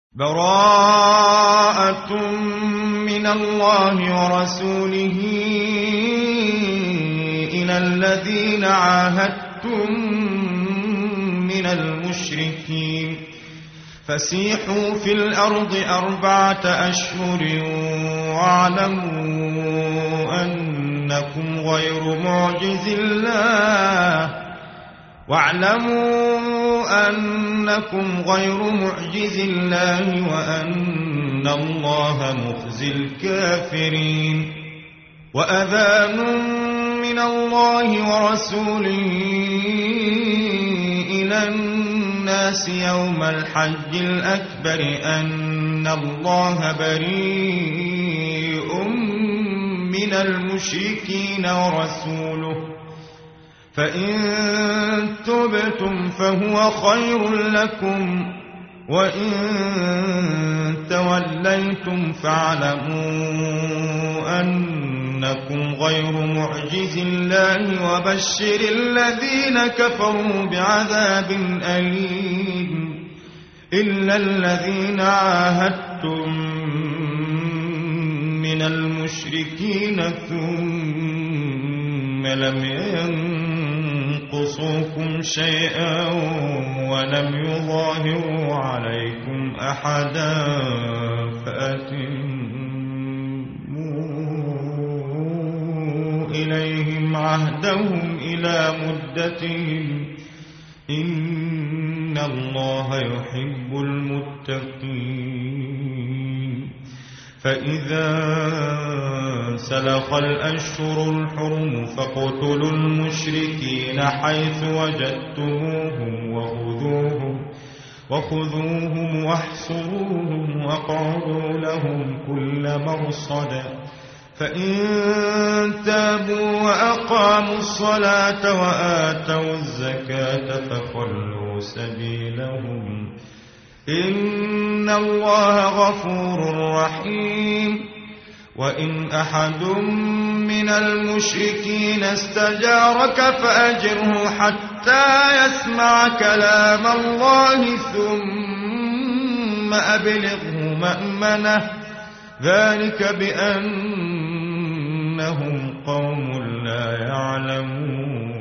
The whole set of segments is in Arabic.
براءة من الله ورسوله إلى الذين عاهدتم من المشركين فسيحوا في الأرض 4 أشهر واعلموا أنكم غير معجز الله وأن الله مخزي الكافرين وأذان من الله ورسوله إلى الناس يوم الحج الأكبر أن الله بريء من المشركين ورسوله فإن تبتم فهو خير لكم وإن توليتم فاعلموا أنكم غير معجز الله وبشر الذين كفروا بعذاب أليم إلا الذين عاهدتم من المشركين ثم لم ينقصوكم شيئا ولم يظاهروا عليكم أحدا فأتموا إليهم عهدهم إلى مدتهم إن الله يحب المتقين فإذا سلخ الأشهر الحرم فاقتلوا المشركين حيث وجدتموهم وخذوهم واحصروهم واقعدوا لهم كل مرصد فإن تابوا وأقاموا الصلاة وآتوا الزكاة فخلوا سبيلهم إن الله غفور رحيم وإن أحد من المشركين استجارك فأجره حتى يسمع كلام الله ثم أبلغه مأمنه ذلك بأنهم قوم لا يعلمون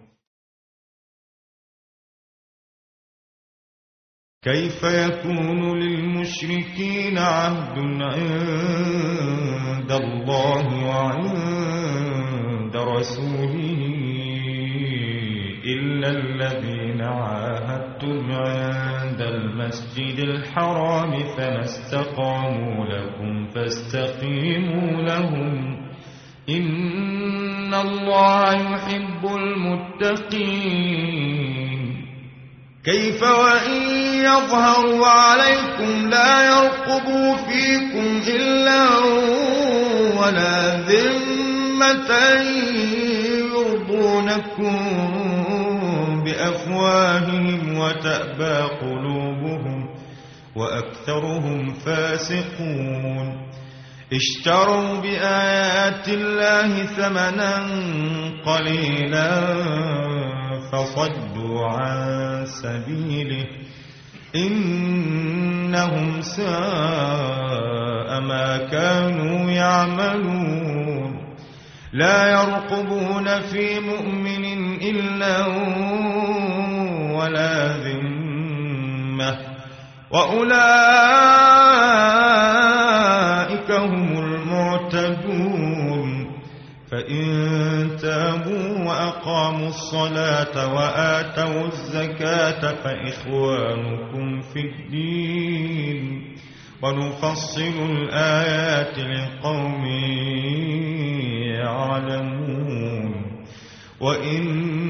كيف يكون للمشركين عهد عند الله وعند رسوله إلا الذين عاهدتم عند المسجد الحرام فما استقاموا لكم فاستقيموا لهم إن الله يحب المتقين كيف وإن يظهروا عليكم لا يرقبوا فيكم إلا ولا ذمة يرضونكم بأفواههم وتأبى قلوبهم وأكثرهم فاسقون اشتروا بآيات الله ثمنا قليلا فصدوا عن سبيله إنهم ساء ما كانوا يعملون لا يرقبون في مؤمن إلا ولا ذمة وأولئك هم المعتدون فإن تابوا وأقاموا الصلاة وآتوا الزكاة فإخوانكم في الدين ونفصل الآيات لقوم يعلمون وإن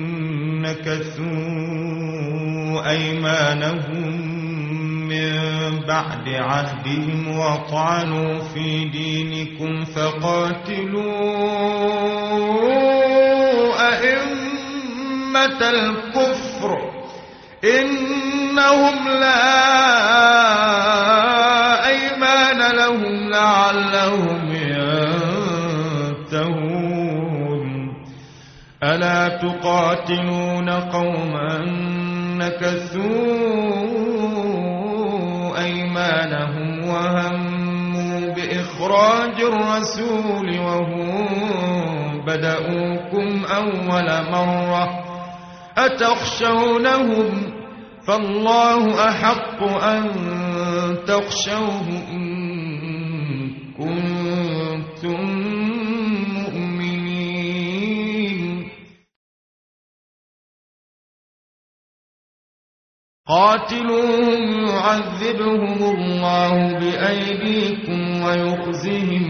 نكثوا أيمانهم من بعد عهدهم وطعنوا في دينكم فقاتلوا أئمة الكفر إنهم لا أيمان لهم لعلهم ينتهون ألا تقاتلون قوما نكثوا أيمانهم الرسول وهم بدؤوكم أول مرة أتخشونهم فالله أحق أن تخشوه إن كنتم مؤمنين قاتلوهم يعذبهم الله بأيديكم ويخزهم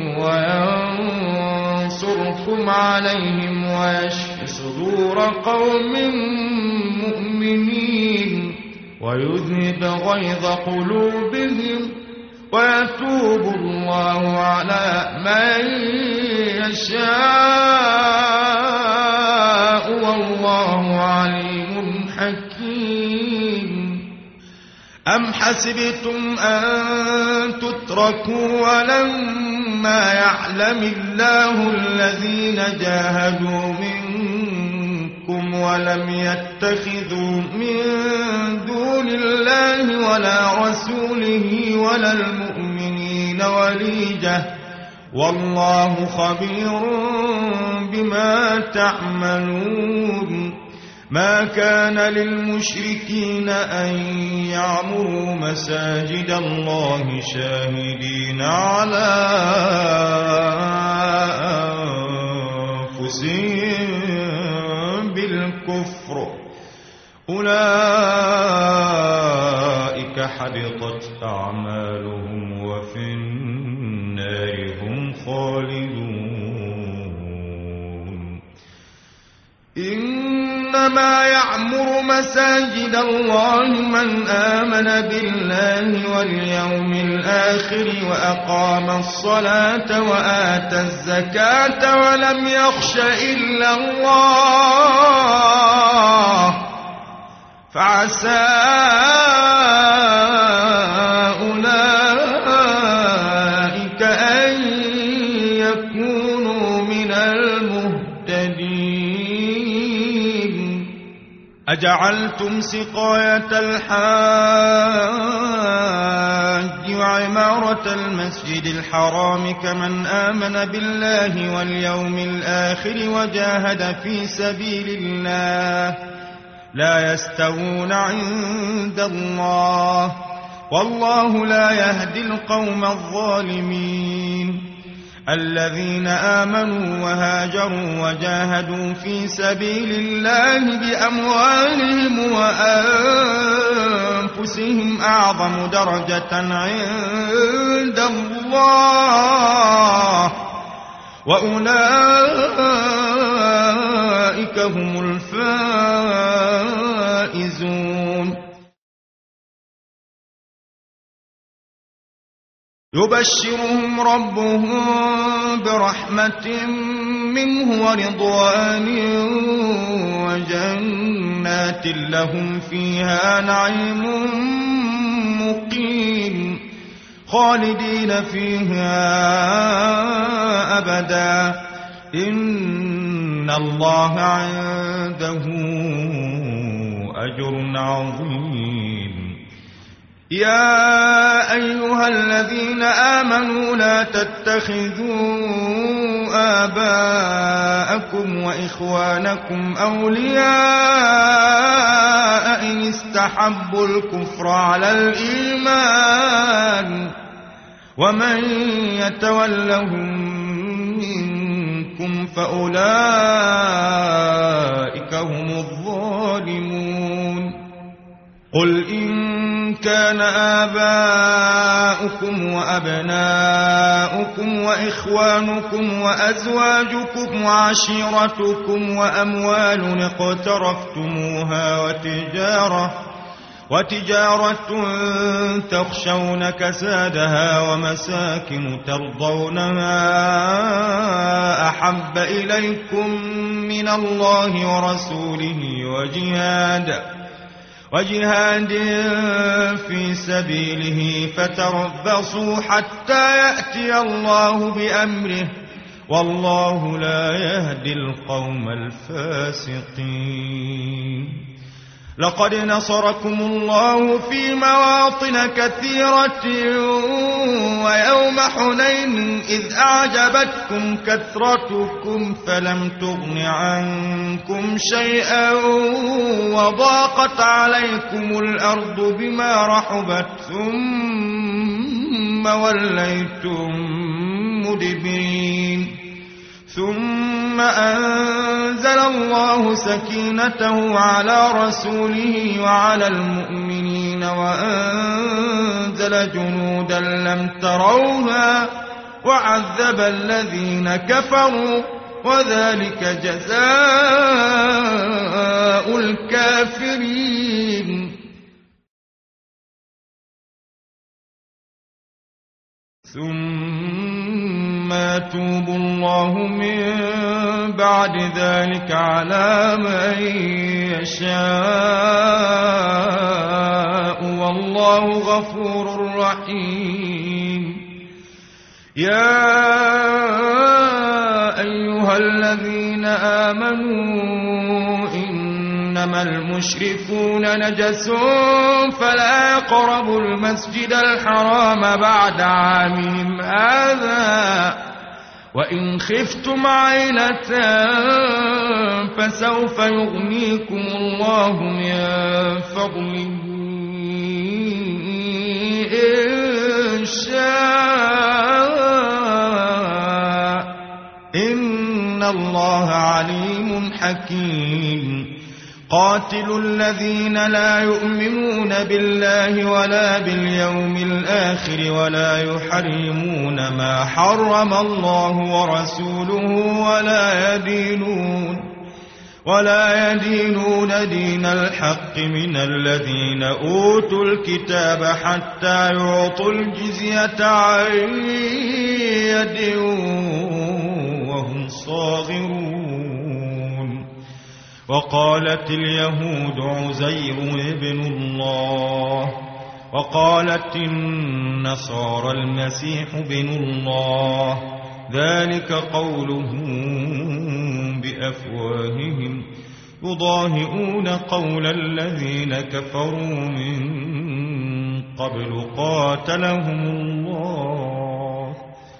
وينصركم عليهم ويشف صدور قوم مؤمنين ويذهب غيظ قلوبهم ويتوب الله على من يشاء والله عليم حكيم أم حسبتم أن تتركوا ولما يعلم الله الذين جاهدوا منكم ولم يتخذوا من دون الله ولا رسوله ولا المؤمنين وليجة والله خبير بما تعملون ما كان للمشركين أن يعمروا مساجد الله شاهدين على أنفسهم بالكفر أولئك حبطت أعمالهم وفي النار هم خالدون إنما يعمر مساجد الله من آمن بالله واليوم الآخر وأقام الصلاة وآتى الزكاة ولم يخش إلا الله فعسى أولئك أن يكونوا من المهتدين أجعلتم سقاية الحاج وعمارة المسجد الحرام كمن آمن بالله واليوم الآخر وجاهد في سبيل الله لا يستوون عند الله والله لا يهدي القوم الظالمين الذين آمنوا وهاجروا وجاهدوا في سبيل الله بأموالهم وأنفسهم أعظم درجة عند الله وأولئك هم الفائزون يبشرهم ربهم برحمة منه ورضوان وجنات لهم فيها نعيم مقيم خالدين فيها أبدا إن الله عنده أجر عظيم يا أيها الذين آمنوا لا تتخذوا آباءكم وإخوانكم أولياء إن استحبوا الكفر على الإيمان ومن يتولهم منكم فأولئك هم الظالمون قل إن كان آباؤكم وأبناؤكم وإخوانكم وأزواجكم وعشيرتكم وأموال اقترفتموها وتجارة تخشون كسادها ومساكن ترضونها أحب إليكم من الله ورسوله وجهاد في سبيله فتربصوا حتى يأتي الله بأمره والله لا يهدي القوم الفاسقين لقد نصركم الله في مواطن كثيرة ويوم حنين إذ أعجبتكم كثرتكم فلم تغن عنكم شيئا وضاقت عليكم الأرض بما رحبت ثم وليتم مدبرين ثم أنزل الله سكينته على رسوله وعلى المؤمنين وأنزل جنودا لم تروها وعذب الذين كفروا وذلك جزاء الكافرين ثم يتوب الله من بعد ذلك على من يشاء والله غفور رحيم يا أيها الذين آمنوا إنما المشركون نجس فلا يقربوا المسجد الحرام بعد عامهم هذا وإن خفتم عيلة فسوف يغنيكم الله من فضله إن شاء إن الله عليم حكيم قاتلوا الذين لا يؤمنون بالله ولا باليوم الآخر ولا يحرمون ما حرم الله ورسوله ولا يدينون دين الحق من الذين أوتوا الكتاب حتى يعطوا الجزية عن يد وهم صاغرون وقالت اليهود عزير ابن الله وقالت النصارى المسيح ابن الله ذلك قولهم بأفواههم يضاهئون قول الذين كفروا من قبل قاتلهم الله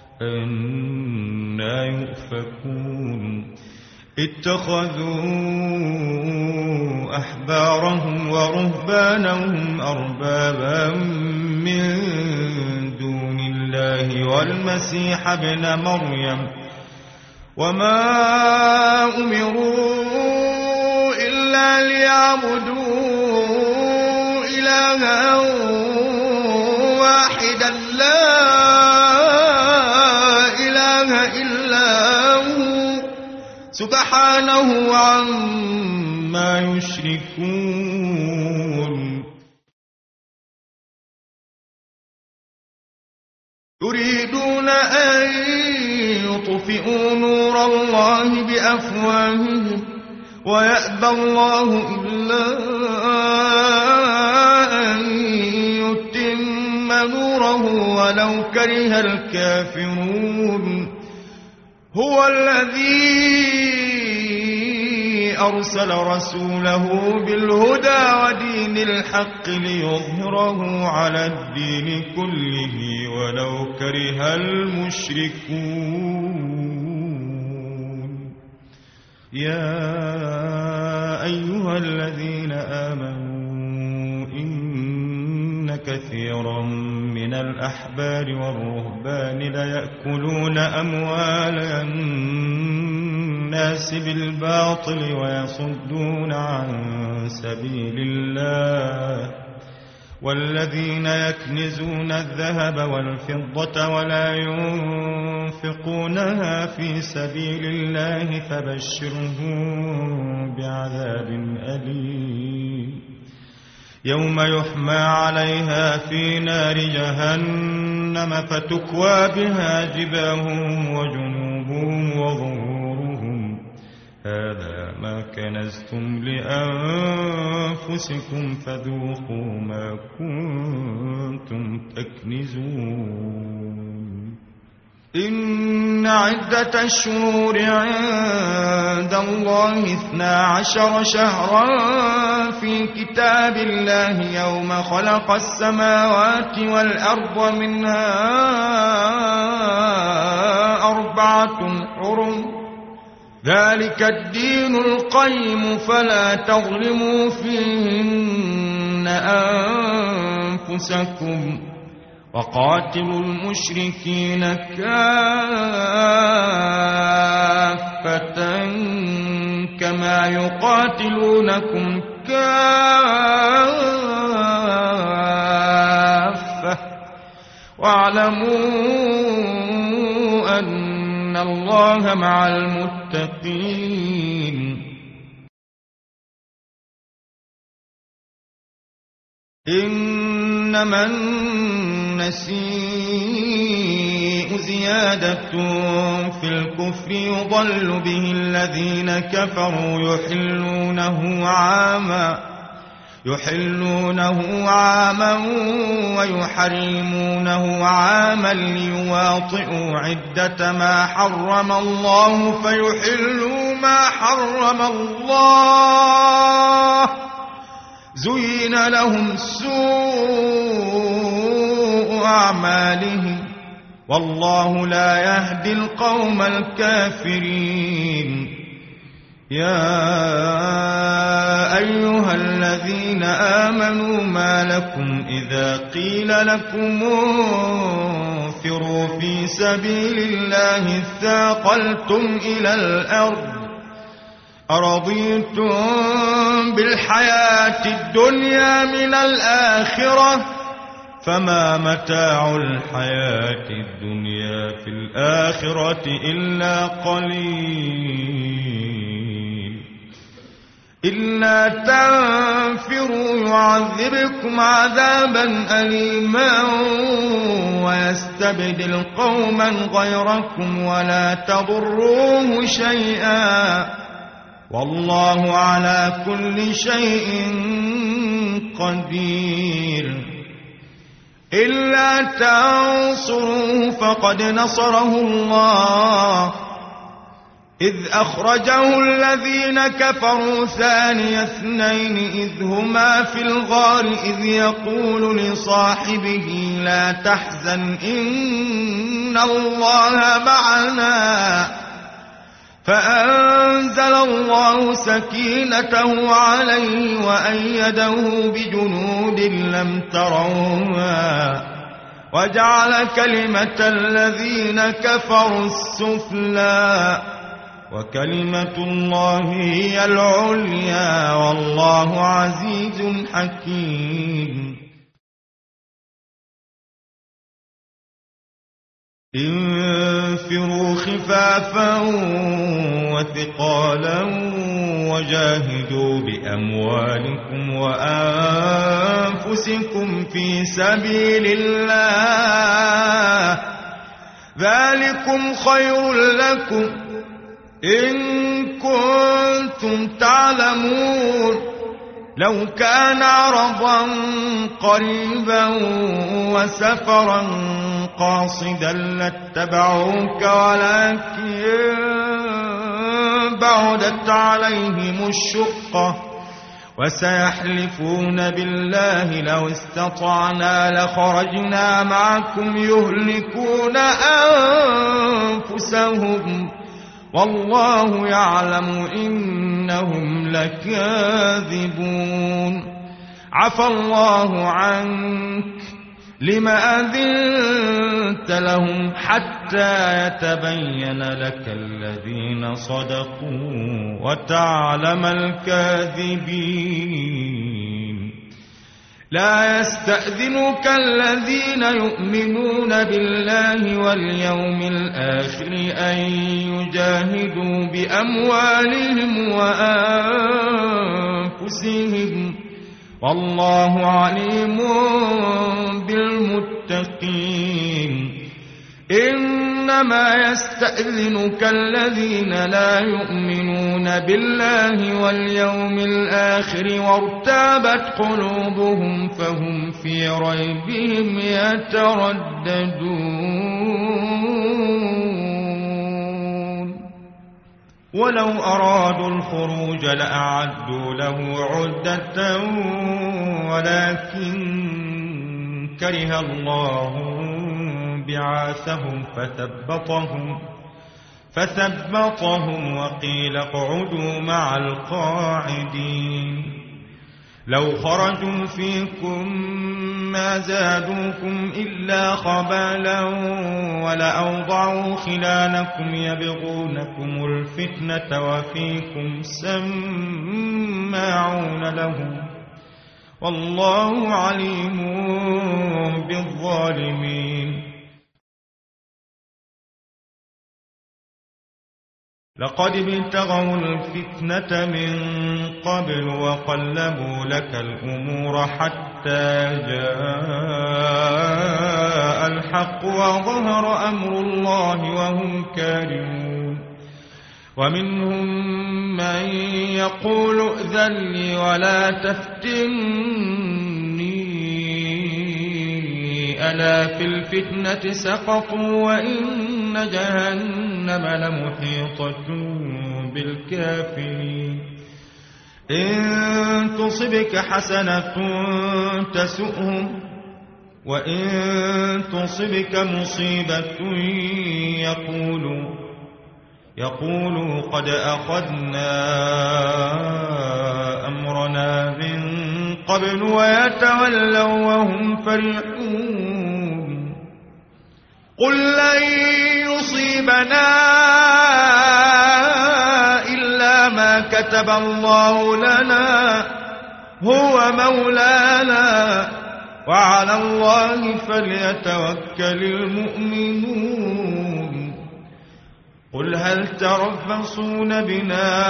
أنى يؤفكون اتخذوا أحبارهم ورهبانهم أربابا من دون الله والمسيح ابن مريم وما أمروا إلا ليعبدوا إلها واحدا لا إله إلا هو سبحانه عما يشركون يريدون أن يطفئوا نور الله بأفواههم ويأبى الله إلا أن يتم نوره ولو كره الكافرون هو الذي أرسل رسوله بالهدى ودين الحق ليظهره على الدين كله ولو كره المشركون يا أيها الذين آمنوا إن كثيرا من الأحبار والرهبان ليأكلون أموال الناس بالباطل ويصدون عن سبيل الله والذين يكنزون الذهب والفضة ولا ينفقونها في سبيل الله فبشرهم بعذاب أليم يوم يحمى عليها في نار جهنم فتكوى بها جباههم وجنوبهم وظهورهم هذا ما كنزتم لأنفسكم فذوقوا ما كنتم تكنزون إن عدة الشهور عند الله 12 شهرا في كتاب الله يوم خلق السماوات والأرض منها 4 حرم ذلك الدين القيم فلا تظلموا فيهن أنفسكم وقاتلوا المشركين كافة كما يقاتلونكم كافة واعلموا أن الله مع المتقين إنما النسيء زيادة في الكفر يضل به الذين كفروا يحلونه عاما ويحرمونه عاما ليواطئوا عدة ما حرم الله فيحلوا ما حرم الله زين لهم سوء أعمالهم والله لا يهدي القوم الكافرين يا أيها الذين آمنوا ما لكم إذا قيل لكم انفروا في سبيل الله اثاقلتم إلى الأرض أرضيتم بالحياة الدنيا من الآخرة فما متاع الحياة الدنيا في الآخرة إلا قليل إلا تنفروا يعذبكم عذابا أليما ويستبدل قوما غيركم ولا تضروه شيئا والله على كل شيء قدير إلا تنصروه فقد نصره الله إذ أخرجه الذين كفروا ثاني اثنين إذ هما في الغار إذ يقول لصاحبه لا تحزن إن الله معنا فأنزل الله سكينته عليه وأيده بجنود لم تروها وجعل كلمة الذين كفروا السفلى وكلمة الله هي العليا والله عزيز حكيم انفروا خفافا وثقالا وجاهدوا بأموالكم وأنفسكم في سبيل الله ذلكم خير لكم إن كنتم تعلمون لو كان عرضا قريبا وسفرا قاصدا لاتبعوك ولكن بعدت عليهم الشقة وسيحلفون بالله لو استطعنا لخرجنا معكم يهلكون أنفسهم والله يعلم إنهم لكاذبون عفى الله عنك لم أذنت لهم حتى يتبين لك الذين صدقوا وتعلم الكاذبين لا يستأذنك الذين يؤمنون بالله واليوم الآخر أن يجاهدوا بأموالهم وأنفسهم والله عليم بالمتقين إنما يستأذنك الذين لا يؤمنون بالله واليوم الآخر وارتابت قلوبهم فهم في ريبهم يترددون ولو أرادوا الخروج لأعدوا له عدة ولكن كره الله بعاثهم فثبطهم وقيل اقعدوا مع القاعدين. لو خرجوا فيكم ما زادوكم إلا خبالا ولأوضعوا خلالكم يبغونكم الفتنة وفيكم سماعون لهم والله عليم بالظالمين. لقد ابتغوا الفتنة من قبل وقلبوا لك الأمور حتى جاء الحق وظهر أمر الله وهم كارهون. ومنهم من يقول ائذن لي ولا تفتني ألا في الفتنة سقطوا وإن جهنم لمحيطة بالكافرين. إن تصبك حسنة تسؤهم وإن تصبك مصيبة يقولوا قد أخذنا أمرنا من قبل ويتولوا وهم فرحون. قل لن يصيبنا إلا ما كتب الله لنا هو مولانا وعلى الله فليتوكل المؤمنون. قل هل تربصون بنا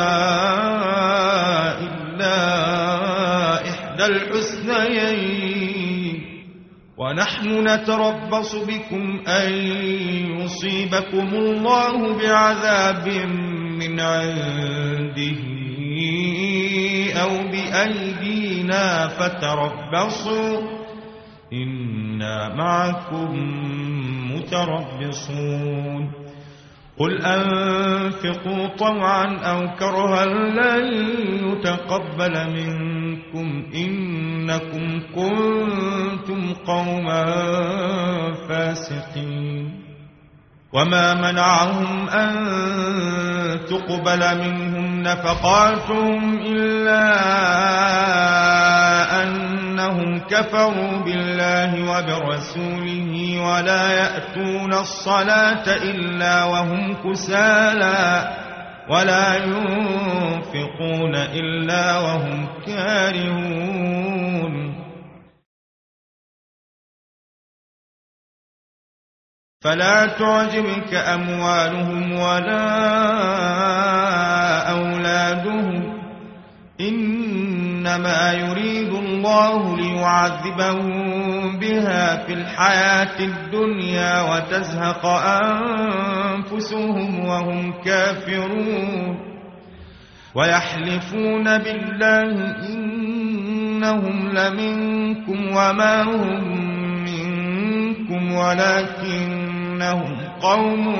إلا إحدى الحسنيين ونحن نتربص بكم أن يصيبكم الله بعذاب من عنده أو بأيدينا فتربصوا إنا معكم متربصون. قل أنفقوا طوعا أو كرها لن يتقبل منكم إنكم كنتم قوما فاسقين. وما منعهم أن تقبل منهم نفقاتهم إلا أنهم كفروا بالله وبرسوله ولا يأتون الصلاة إلا وهم كسالى ولا ينفقون إلا وهم كارهون. فلا تعجبك أموالهم ولا أولادهم إنما يريد الله ليعذبهم بها في الحياة الدنيا وتزهق أنفسهم وهم كافرون. ويحلفون بالله إنهم لمنكم وما هم منكم ولكنهم قوم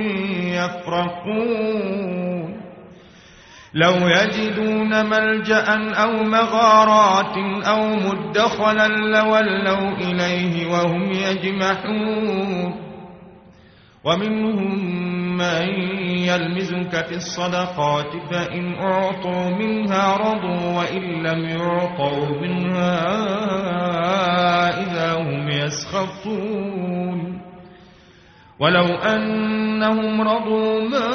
يفرقون. لو يجدون ملجأ أو مغارات أو مدخلا لولوا إليه وهم يجمحون. ومنهم من يلمزك في الصدقات فإن أعطوا منها رضوا وإن لم يعطوا منها إذا هم يسخطون. ولو أنهم رضوا ما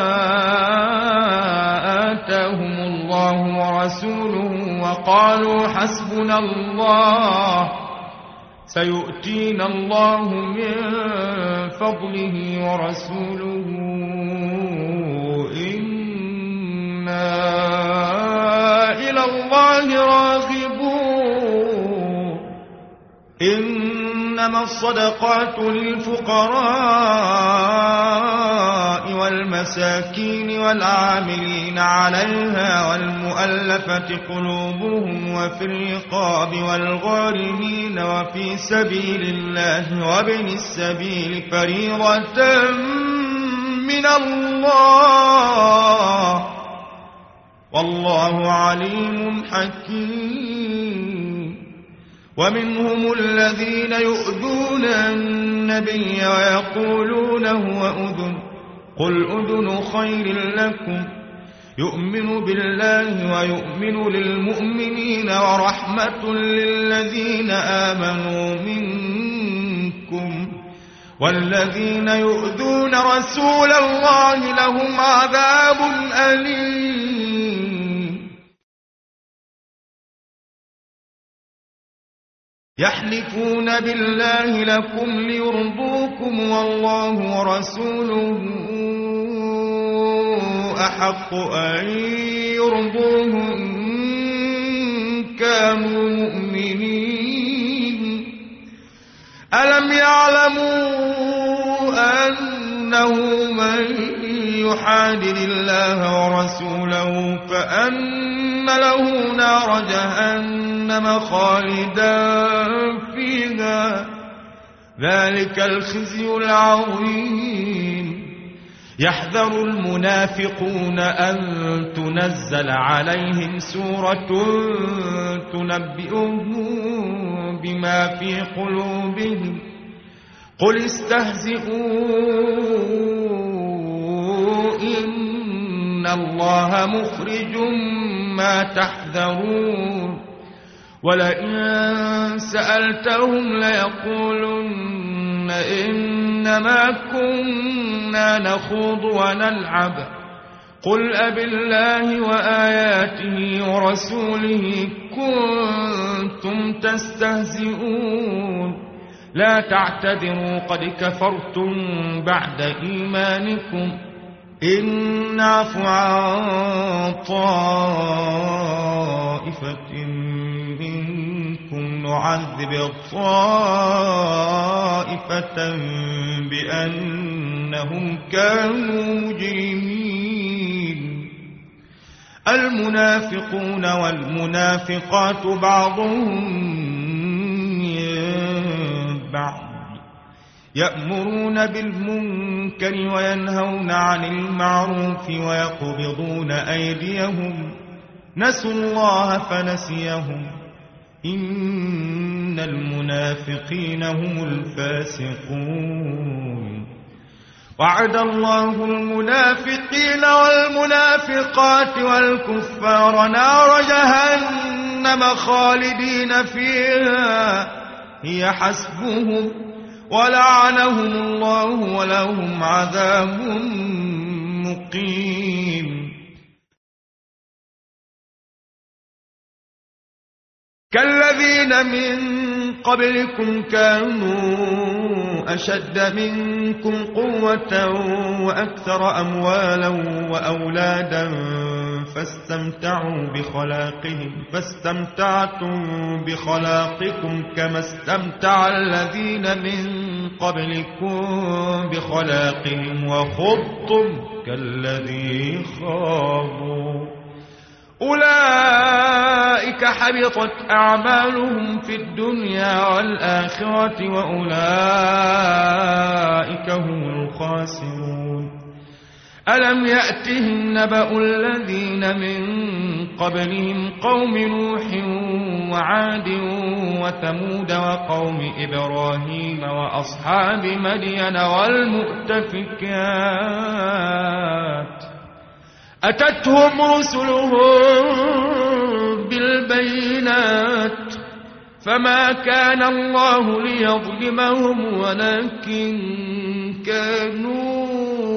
آتاهم الله ورسوله وقالوا حسبنا الله سيؤتينا الله من فضله ورسوله إنا إلى الله راغبون. إنما الصدقات للفقراء والمساكين والعاملين عليها والمؤلفة قلوبهم وفي الرقاب والغارمين وفي سبيل الله وابن السبيل فريضة من الله والله عليم حكيم. ومنهم الذين يؤذون النبي ويقولون هو أذن قل أذن خير لكم يؤمن بالله ويؤمن للمؤمنين ورحمة للذين آمنوا منكم والذين يؤذون رسول الله لهم عذاب أليم. يحلفون بالله لكم ليرضوكم والله ورسوله أحق أن يرضوه إن كانوا مؤمنين. ألم يعلموا أنه من يحادد الله ورسوله فأن له نار جهنم خالدا فيها ذلك الخزي العظيم. يحذر المنافقون أن تنزل عليهم سورة تنبئهم بما في قلوبهم قل استهزئوا إن الله مخرج ما تحذرون. ولئن سألتهم ليقولن إنما كنا نخوض ونلعب قل أبالله وآياته ورسوله كنتم تستهزئون لا تعتذروا قد كفرتم بعد إيمانكم إن نعف عن طائفة منكم نعذب طائفة بأنهم كانوا مجرمين. المنافقون والمنافقات بعضهم من بعض يأمرون بالمنكر وينهون عن المعروف ويقبضون أيديهم نسوا الله فنسيهم إن المنافقين هم الفاسقون. وعد الله المنافقين والمنافقات والكفار نار جهنم خالدين فيها هي حسبهم ولعنهم الله ولهم عذاب مقيم. كالذين من قبلكم كانوا أشد منكم قوة وأكثر أموالا وأولادا فاستمتعتم بخلاقكم كما استمتع الذين من قبلكم بخلاقهم وخضتم كالذي خاضوا أولئك حبطت أعمالهم في الدنيا والآخرة وأولئك هم الخاسرون. ألم يأتهم نبأ الذين من قبلهم قوم نوح وعاد وثمود وقوم إبراهيم وأصحاب مدين والمؤتفكات أتتهم رسلهم بالبينات فما كان الله ليظلمهم ولكن كانوا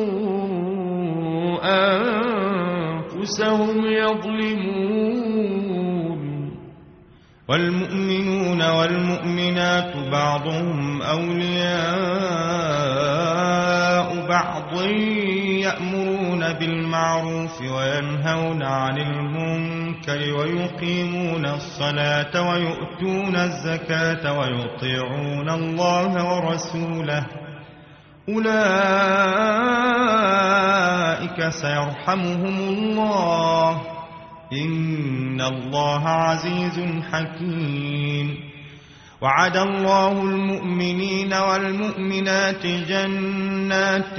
أنفسهم يظلمون. والمؤمنون والمؤمنات بعضهم أولياء بعض يأمرون بالمعروف وينهون عن المنكر ويقيمون الصلاة ويؤتون الزكاة ويطيعون الله ورسوله أولئك سيرحمهم الله إن الله عزيز حكيم. وعد الله المؤمنين والمؤمنات جنات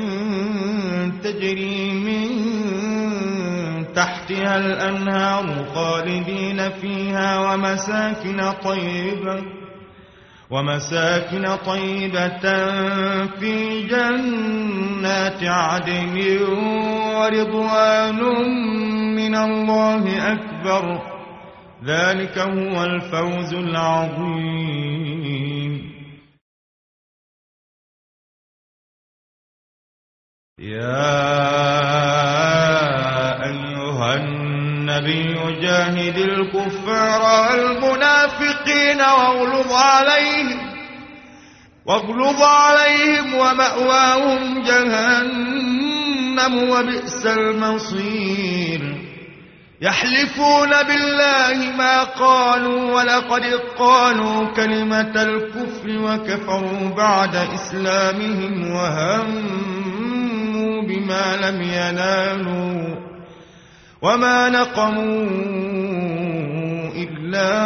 تجري من تحتها الأنهار خالدين فيها ومساكن طيبة في جنات عدن ورضوان من الله أكبر ذلك هو الفوز العظيم. يا أيها النبي جاهد الكفار والمنافقين واغلظ عليهم ومأواهم جهنم وبئس المصير. يحلفون بالله ما قالوا ولقد قالوا كلمة الكفر وكفروا بعد إسلامهم وهموا بما لم ينالوا وما نقموا إلا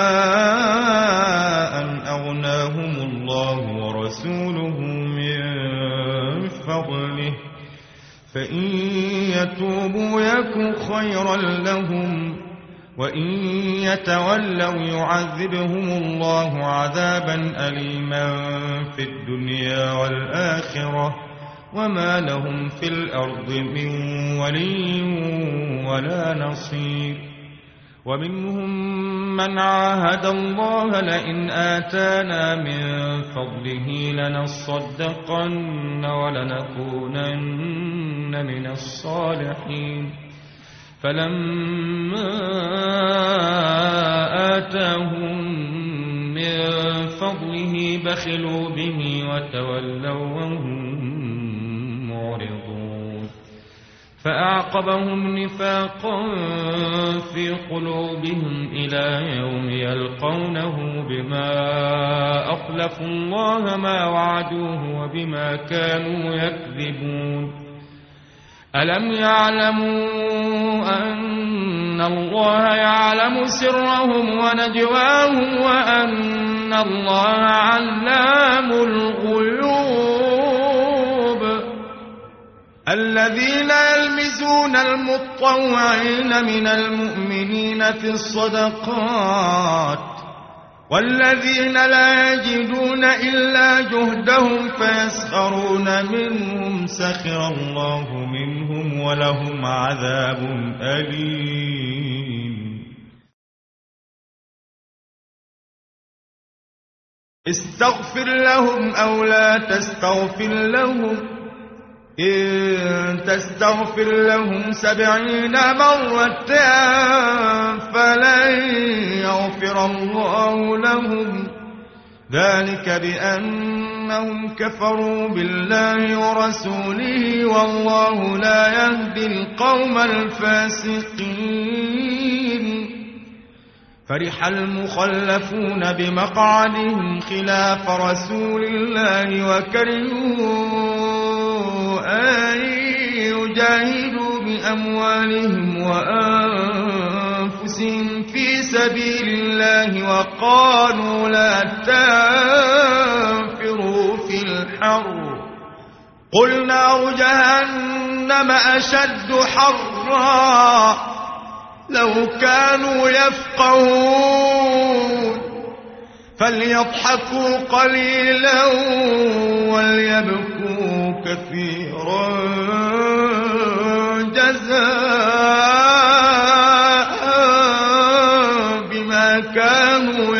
أن أغناهم الله ورسوله من فضله فإن يتوبوا يكن خيرا لهم وإن يتولوا يعذبهم الله عذابا أليما في الدنيا والآخرة وما لهم في الأرض من ولي ولا نصير. ومنهم من عاهد الله لئن آتانا من فضله لنصدقن ولنكونن من الصالحين فلما آتاهم من فضله بخلوا به وتولوا وهم معرضون فأعقبهم نفاقا في قلوبهم إلى يوم يلقونه بما أخلفوا الله ما وعدوه وبما كانوا يكذبون. ألم يعلموا أن الله يعلم سرهم ونجواهم وأن الله علام الغيوب. الذين يلمزون المطوعين من المؤمنين في الصدقات والذين لا يجدون إلا جهدهم فيسخرون منهم سخر الله منهم ولهم عذاب أليم. استغفر لهم أو لا تستغفر لهم إن تستغفر لهم 70 مرة فلن يغفر الله لهم ذلك بأنهم كفروا بالله ورسوله والله لا يهدي القوم الفاسقين. فرح المخلفون بمقعدهم خلاف رسول الله وكرهوا أن يجاهدوا بأموالهم وأنفسهم في سبيل الله وقالوا لا تنفروا في الحر قل نار جهنم أشد حرا لو كانوا يفقهون فليضحكوا قليلا وليبكوا كثيرا جزاء بما كانوا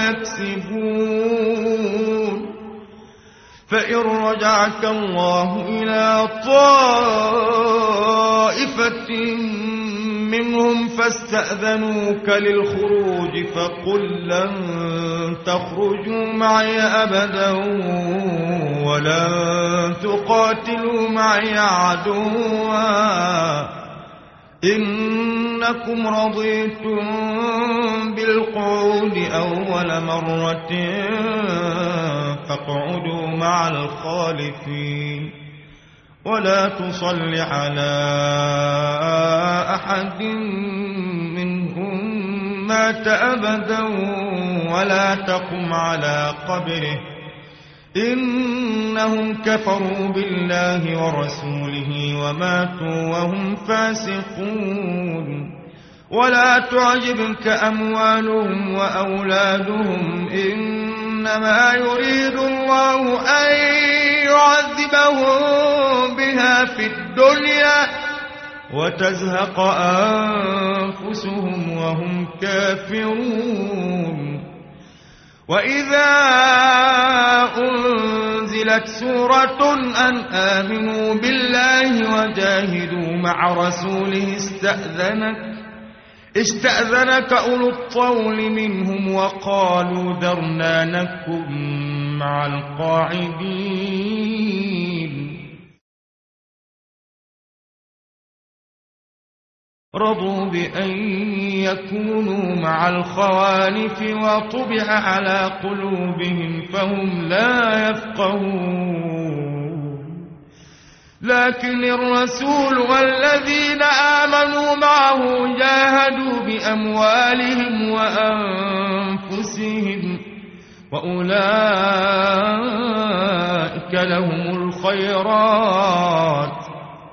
يكسبون. فإن رجعك الله إلى طائفة منهم فاستأذنوك للخروج فقل لن تخرجوا معي أبدا ولن تقاتلوا معي عدوا إنكم رضيتم بالقعود أول مرة فاقعدوا مع الخالفين ولا تصل على أحد منهم مات أبدا ولا تقم على قبره إنهم كفروا بالله ورسوله وماتوا وهم فاسقون ولا تعجبك أموالهم وأولادهم إنما يريد الله أن يعذبهم بها في الدنيا وتزهق أنفسهم وهم كافرون وإذا أنزلت سورة أن آمنوا بالله وجاهدوا مع رسوله استأذنك أولو الطول منهم وقالوا ذرنا نكن مع القاعدين رضوا بأن يكونوا مع الخوالف وطبع على قلوبهم فهم لا يفقهون لكن الرسول والذين آمنوا معه جاهدوا بأموالهم وأنفسهم وأولئك لهم الخيرات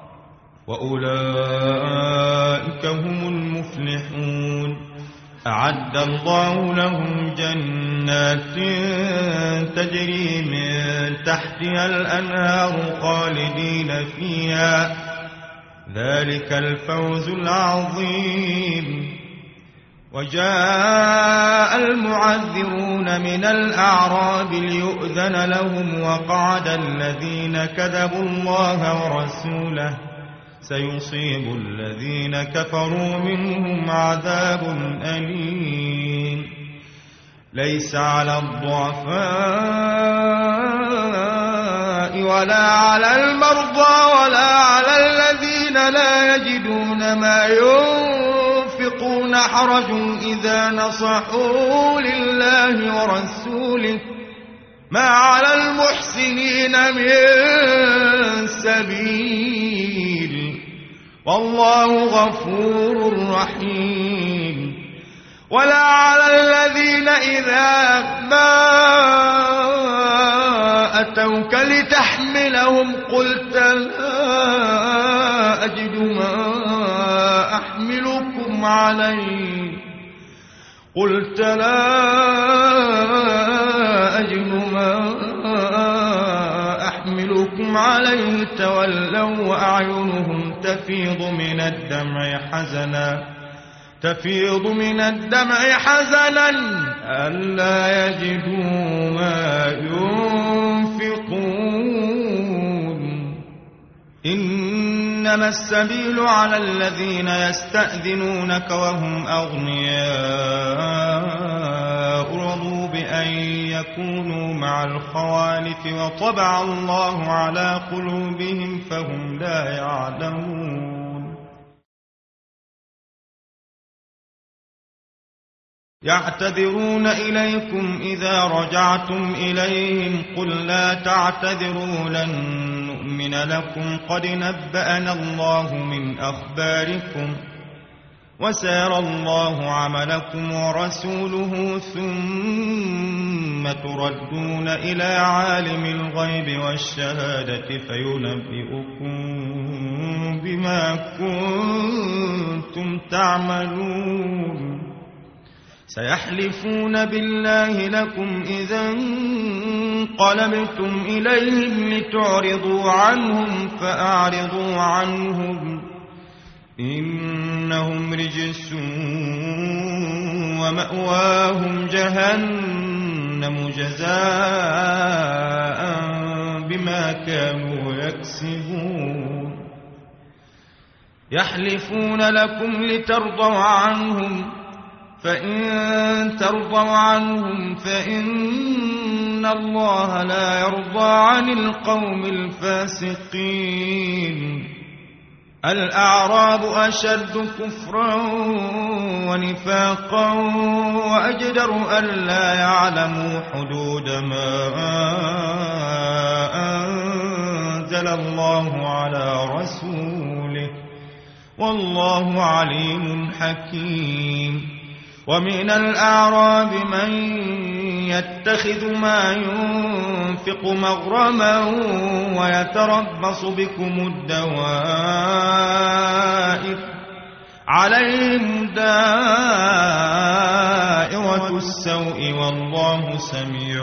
وأولئك هم المفلحون أعد الله لهم جنات تجري من تحتها الأنهار خالدين فيها ذلك الفوز العظيم وجاء المعذرون من الأعراب ليؤذن لهم وقعد الذين كذبوا الله ورسوله سيصيب الذين كفروا منهم عذاب أليم ليس على الضعفاء ولا على المرضى ولا على الذين لا يجدون ما ينفقون حرج إذا نصحوا لله ورسوله ما على المحسنين من سبيل والله غفور رحيم ولا على الذين إذا ما أتوك لتحملهم قلت لا أجد ما أحملكم عليه تولوا وأعينهم تفيض من الدمع حزنا ألا يجدوا ما ينفقون إنما السبيل على الذين يستأذنونك وهم أغنياء رضوا بأن يكونوا مع الخوالف وطبع الله على قلوبهم فهم لا يعلمون يعتذرون إليكم إذا رجعتم إليهم قل لا تعتذروا لن نؤمن لكم قد نبأنا الله من أخباركم وسيرى الله عملكم ورسوله ثم تردون إلى عالم الغيب والشهادة فينبئكم بما كنتم تعملون سيحلفون بالله لكم إذا انقلبتم إليهم لتعرضوا عنهم فأعرضوا عنهم إنهم رجس ومأواهم جهنم جزاء بما كانوا يكسبون يحلفون لكم لترضوا عنهم فإن ترضوا عنهم فإن الله لا يرضى عن القوم الفاسقين الأعراب أشد كفرا ونفاقا وأجدر ألا يعلموا حدود ما أنزل الله على رسوله والله عليم حكيم ومن الأعراب من يتخذ ما ينفق مغرما ويتربص بكم الدوائر عليهم دائرة السوء والله سميع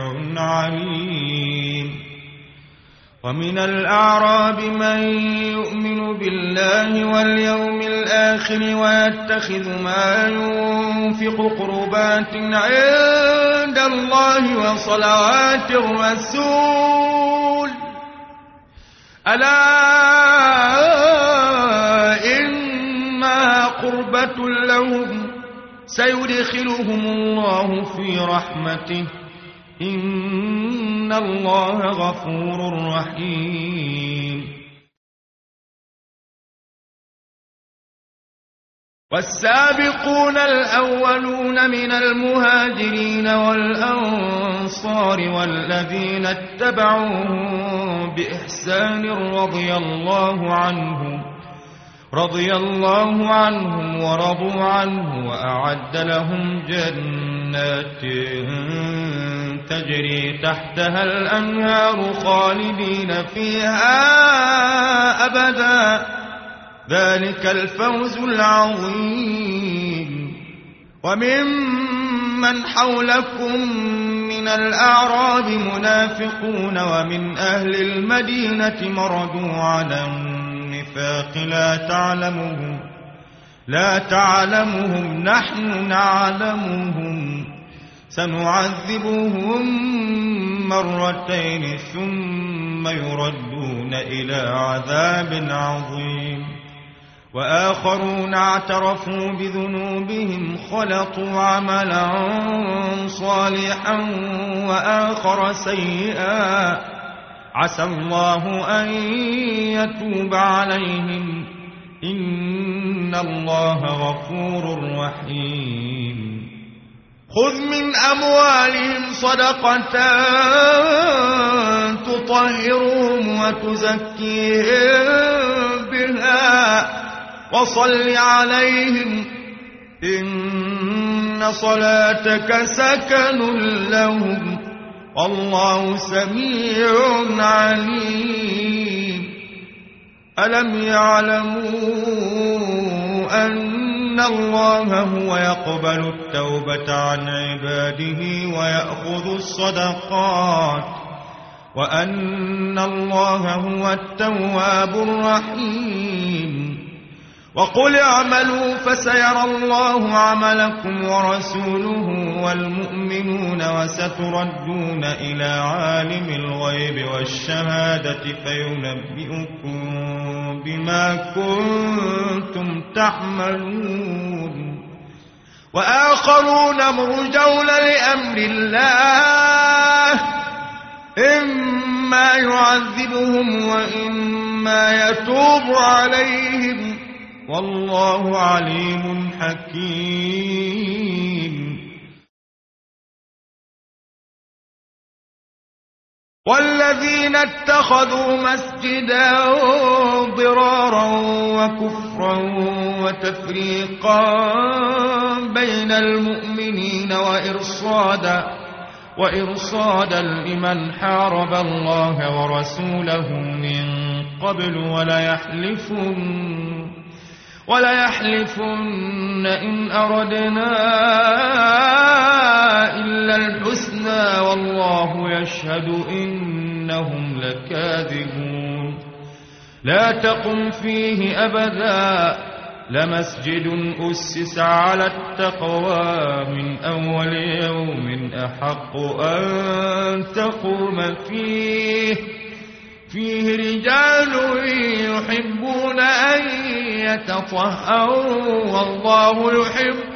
عليم ومن الأعراب من يؤمن بالله واليوم الآخر ويتخذ ما ينفق قربات عند الله وصلوات الرسول ألا إنها قربة لهم سيدخلهم الله في رحمته إن الله غفور رحيم والسابقون الأولون من المهاجرين والأنصار والذين اتبعوهم بإحسان رضي الله عنهم ورضوا عنه وأعد لهم جنات تجري تحتها الأنهار خالدين فيها أبدا ذلك الفوز العظيم وممن حولكم من الأعراب منافقون ومن أهل المدينة مردوا على النفاق لا تعلمهم نحن نعلمهم سنعذبهم مرتين ثم يردون إلى عذاب عظيم وآخرون اعترفوا بذنوبهم خلطوا عملا صالحا وآخر سيئا عسى الله أن يتوب عليهم إن الله غفور رحيم خذ من أموالهم صدقة تطهرهم وتزكيهم بها وصل عليهم إن صلاتك سكن لهم والله سميع عليم ألم يعلموا أن الله هو يقبل التوبة عن عباده ويأخذ الصدقات وأن الله هو التواب الرحيم وقل اعملوا فسيرى الله عملكم ورسوله والمؤمنون وستردون إلى عالم الغيب والشهادة فينبئكم بما كنتم تعملون وآخرون مرجون لأمر الله إما يعذبهم وإما يتوب عليهم والله عليم حكيم والذين اتخذوا مسجدا ضرارا وكفرا وتفريقا بين المؤمنين وإرصادا لمن حارب الله ورسوله من قبل وليحلفن إن أردنا إلا الحسنى والله يشهد إنهم لكاذبون لا تقم فيه أبدا لمسجد أسس على التقوى من أول يوم أحق أن تقوم فيه رجال يحبون أن يتطهروا والله يحب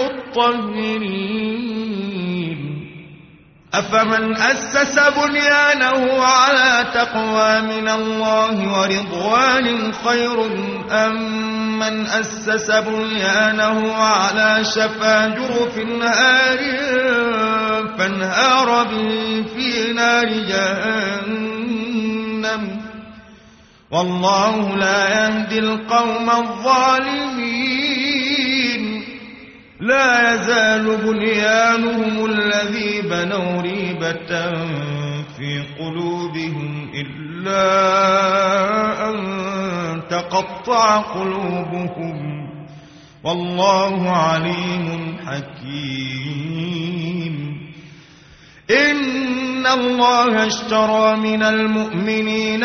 المطهرين أفمن أسس بنيانه على تقوى من الله ورضوان خير أم من أسس بنيانه على شفا جرف نهار فانهار به في نار جهنم والله لا يهدي القوم الظالمين لا يزال بنيانهم الذي بنوا ريبة في قلوبهم إلا أن تقطع قلوبهم والله عليم حكيم. إن الله اشترى من المؤمنين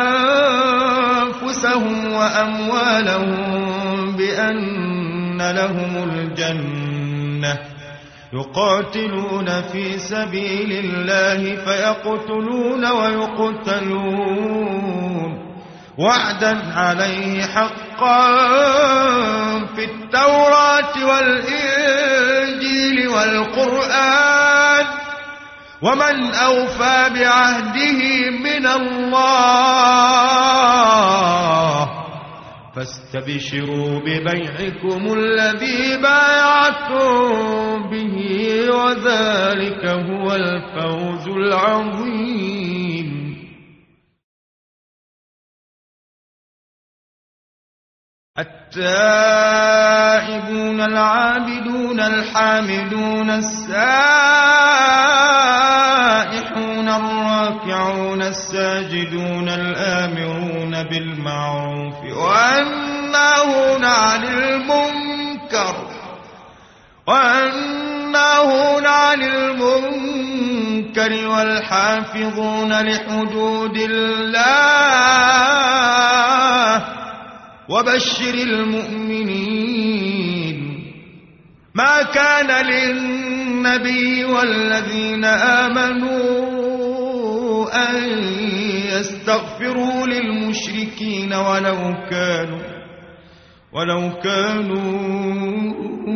أنفسهم وأموالهم بأن لهم الجنة يقاتلون في سبيل الله فيقتلون ويقتلون وعدا عليه حقا في التوراة والإنجيل والقرآن ومن أوفى بعهده من الله فاستبشروا ببيعكم الذي بايعتم به وذلك هو الفوز العظيم. التائبون العابدون الحامدون السائحون الراكعون الساجدون الآمرون بالمعروف والناهون عن المنكر والحافظون لحدود الله وبشر المؤمنين. ما كان للنبي والذين آمنوا أن يستغفروا للمشركين ولو كانوا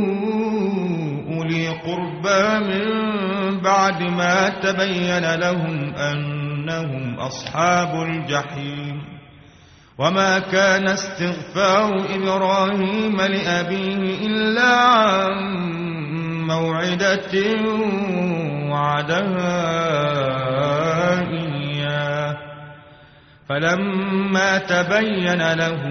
أولي قربى من بعد ما تبين لهم أنهم أصحاب الجحيم. وما كان استغفار إبراهيم لأبيه إلا عن موعدة وعدها إياه فلما تبين له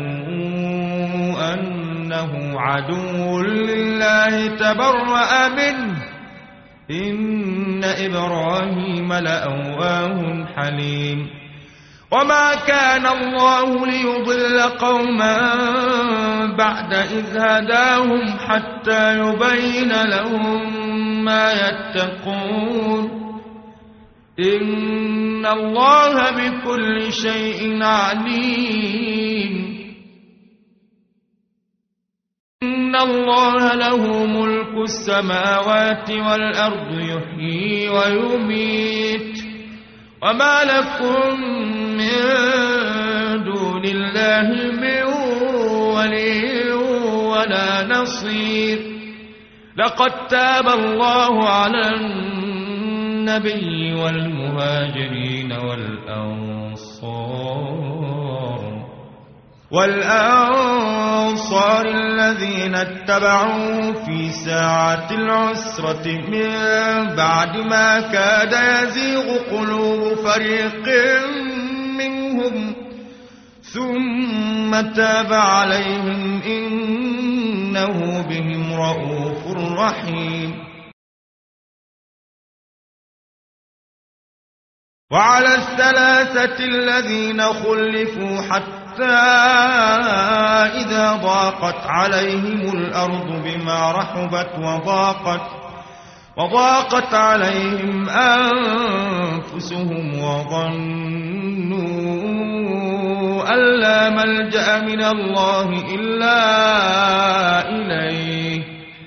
أنه عدو لله تبرأ منه إن إبراهيم لأواه حليم. وما كان الله ليضل قوما بعد إذ هداهم حتى يبين لهم ما يتقون إن الله بكل شيء عليم. إن الله له ملك السماوات والأرض يحيي ويميت وما لكم من دون الله من ولي ولا نصير. لقد تاب الله على النبي والمهاجرين والأنصار الذين اتبعوا في ساعة العسرة من بعد ما كاد يزيغ قلوب فريق منهم ثم تاب عليهم إنه بهم رءوف رحيم. وعلى الثلاثة الذين خلفوا حتى إذا ضاقت عليهم الأرض بما رحبت وضاقت عليهم أنفسهم وظنوا أن لا ملجأ من الله إلا إليه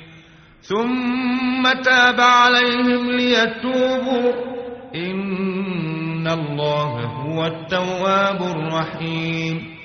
ثم تاب عليهم ليتوبوا إن الله هو التواب الرحيم.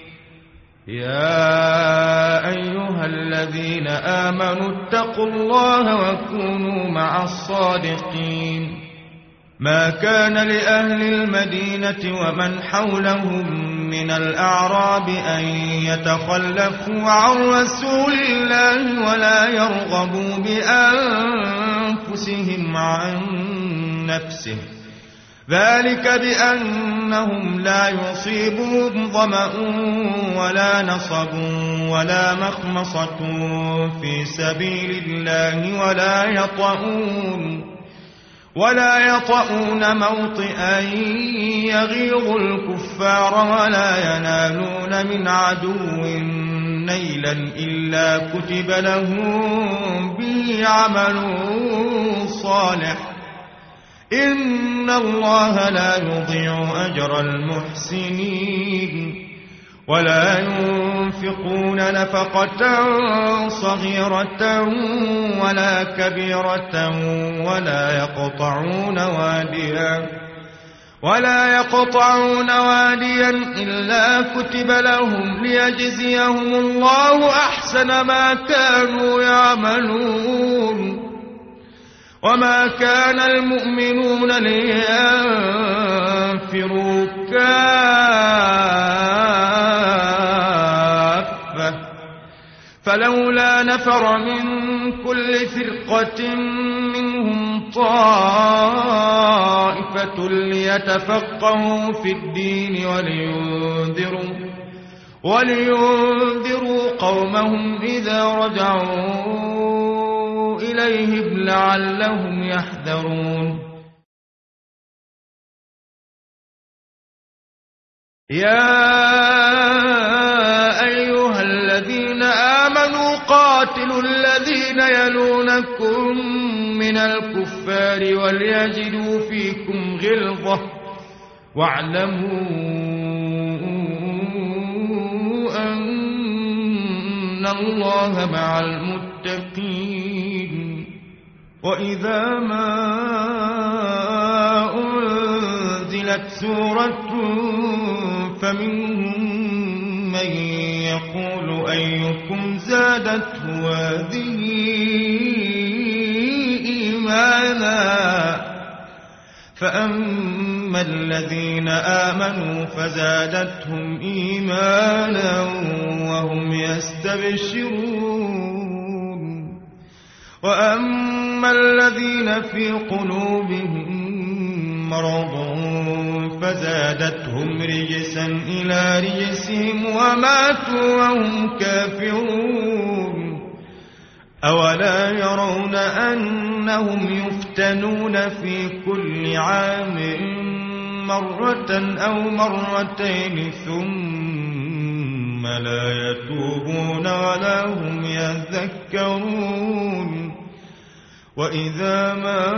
يا أيها الذين آمنوا اتقوا الله وكونوا مع الصادقين. ما كان لأهل المدينة ومن حولهم من الأعراب أن يتخلفوا عن رسول الله ولا يرغبوا بأنفسهم عن نفسه ذلك بأنهم لا يصيبهم ظمأ ولا نصب ولا مخمصة في سبيل الله ولا يطؤون موطئا يغيظ الكفار ولا ينالون من عدو نيلا إلا كتب لهم به عمل صالح إن الله لا يضيع أجر المحسنين ولا ينفقون نفقة صغيرة ولا كبيرة ولا يقطعون واديا إلا كتب لهم ليجزيهم الله أحسن ما كانوا يعملون وما كان المؤمنون لينفروا كافة فلولا نفر من كل فرقة منهم طائفة ليتفقهوا في الدين ولينذروا قومهم إذا رجعوا إليهم لعلهم يحذرون يا أيها الذين آمنوا قاتلوا الذين يلونكم من الكفار وليجدوا فيكم غلظة واعلموا أن الله مع المتقين وإذا ما أنزلت سورة فمنهم من يقول أيكم زادته هذه إيمانا فأما الذين آمنوا فزادتهم إيمانا وهم يستبشرون وأما الذين في قلوبهم مرض فزادتهم رجسا إلى رجسهم وماتوا وهم كافرون أولا يرون أنهم يفتنون في كل عام مرة أو مرتين ثم لا يتوبون ولا هم يذكرون وإذا ما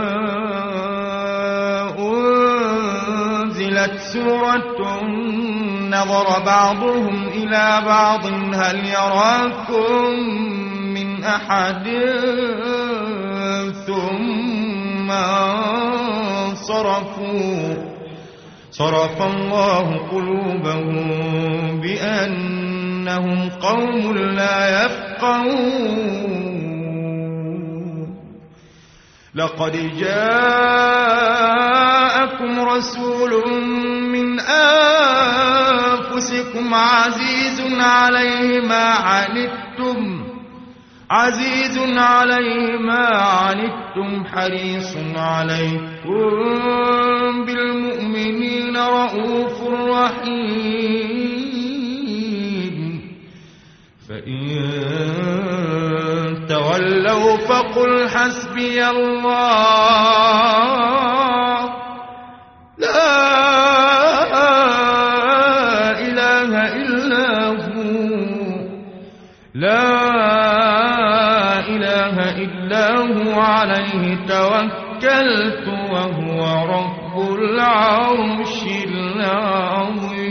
أنزلت سورة نظر بعضهم إلى بعض هل يراكم من أحد ثم صرف الله قلوبهم بأنهم قوم لا يفقهون لقد جاءكم رسول من أنفسكم عزيز عليه ما عنتم حريص عليكم بالمؤمنين رؤوف رحيم فإن تولوا فقل حسبي الله لا إله إلا هو عليه توكلت وهو رب العرش العظيم